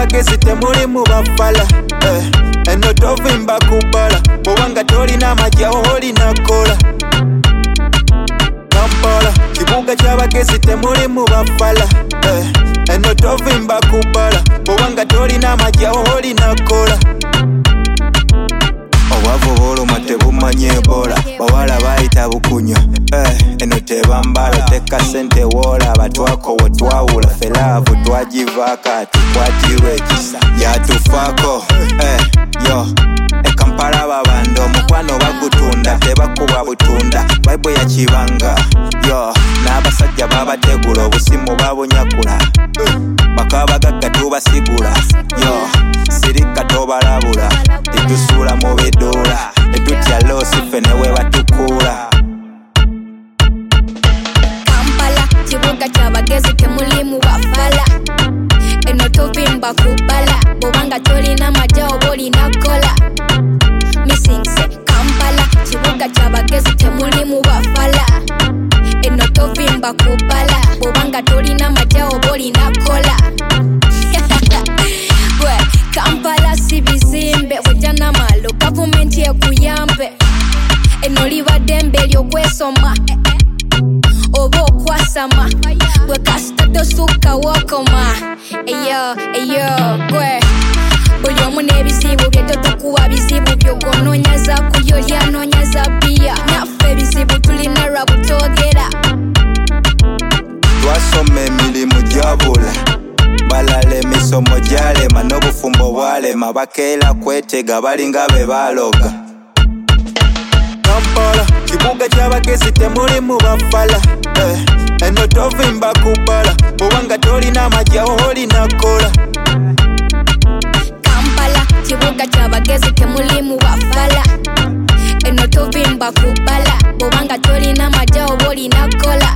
ky'abagezi temuli mu bafala eno tovimba kubala bw'obanga tolina amagyawo olina kola Kampala kibuga ky'abagezi temuli mu bafala eno tovimba kubala bw'obanga tolina amagyawo olina kola obwavu bw'oluma tebumanye ebola bawala bayita bukunya eno tebambala teka sente woolaba twakowe twawula felaavu twagivaaka tukwatirwa ekisa yatufaako yo Kampala babanda omukwano bagutunda tebakuba butunda Bible yakibanga yo n'abasajja babategula obusimu babunyakula bakabagagga tubasigula yo sirika tobalabula tetusuula mu bidoola tetutya loosi ffe newe batukuula Kampala kibuga ky'abagezi temuli mu bafala eno tovimba kubala bw'obanga tolina majja oba olina kola misingse Kampala kibuga ky'abagezi temuli mu bafala eno tovimba kubala bw'obanga tolina majja oba olina kola gwe Kampala si bizimbe bw'ojja n'amalo gavumenti ekuyambe eno libadde embe ly'okwesoma oba okwasama gwe kasita tosukka wokoma eyo gwe buli omu n'ebizibu bye totukuwa bizibu by'ogononyaza kuyo lyanonyaza bbiya naffe ebizibu tulina lwa butoogera twasoma emirimu gyabula balala emisomo gyalema n'obufumbo bwalema bakeera kwetega balinga be baloga Kampala kibuga ky'abagezi temuli mu bafala eno tovimba kubala bw'obanga tolina amagyawo olina kola Kampala kibuga ky'abagezi temuli mu bafala eno tovimba kubala bw'obanga tolina majja oba olina kola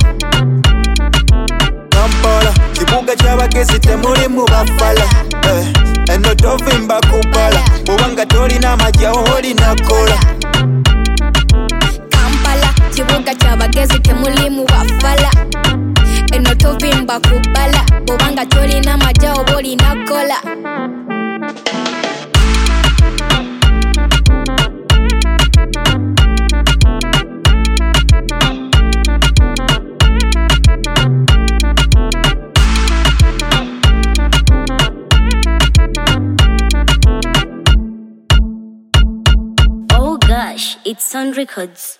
Kampala kibuga ky'abagezi temuli mu bafala eno tovimba kubala bw'obanga tolina amagyawo olina kola Kampala kibuga ky'abagezi temuli mu bafala eno tovimba kubala bw'obanga tolina majja oba olina kola Oh gosh, it's Sound Records.